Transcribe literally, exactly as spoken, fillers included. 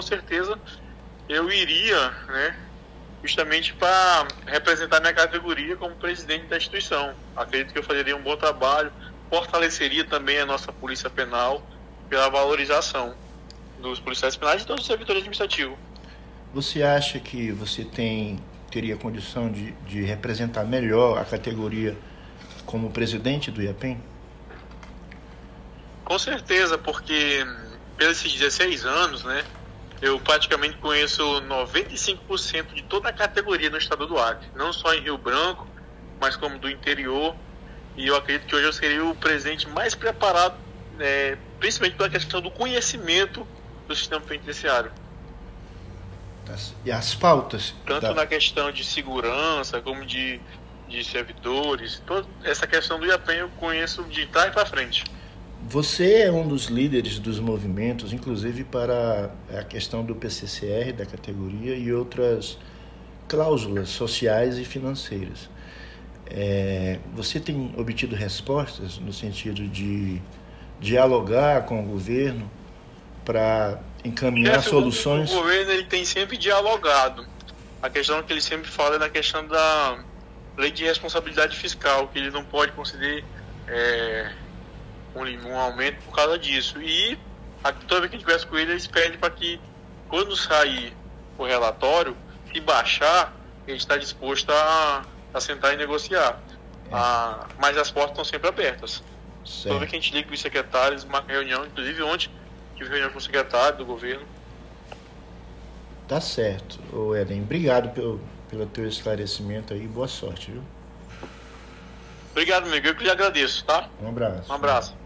certeza eu iria, né, justamente para representar minha categoria como presidente da instituição. Acredito que eu faria um bom trabalho, fortaleceria também a nossa polícia penal pela valorização dos policiais penais e todo o servidor administrativo. Você acha que você tem teria condição de, de representar melhor a categoria como presidente do IAPEM? Com certeza, porque pelos dezesseis anos, né, eu praticamente conheço noventa e cinco por cento de toda a categoria no estado do Acre, não só em Rio Branco, mas como do interior, e eu acredito que hoje eu seria o presidente mais preparado, é, principalmente pela questão do conhecimento do sistema penitenciário. E as pautas? Tanto da... na questão de segurança, como de, de servidores, toda essa questão do IAPEM eu conheço de trás para frente. Você é um dos líderes dos movimentos, inclusive para a questão do P C C R, da categoria, e outras cláusulas sociais e financeiras. É, você tem obtido respostas no sentido de dialogar com o governo para encaminhar é, soluções? O, o governo ele tem sempre dialogado. A questão que ele sempre fala é na questão da lei de responsabilidade fiscal, que ele não pode conceder é, um, um aumento por causa disso. E a, toda vez que a gente conversa com ele, eles pedem para que, quando sair o relatório, se baixar, a gente está disposto a, a sentar e negociar. É. A, mas as portas estão sempre abertas. Certo. Toda vez que a gente liga com os secretários, marca reunião, inclusive ontem, tive reunião com o secretário do governo. Tá certo. Ô Eden, obrigado pelo, pelo teu esclarecimento aí. Boa sorte, viu? Obrigado, amigo. Eu que lhe agradeço, tá? Um abraço. Um abraço.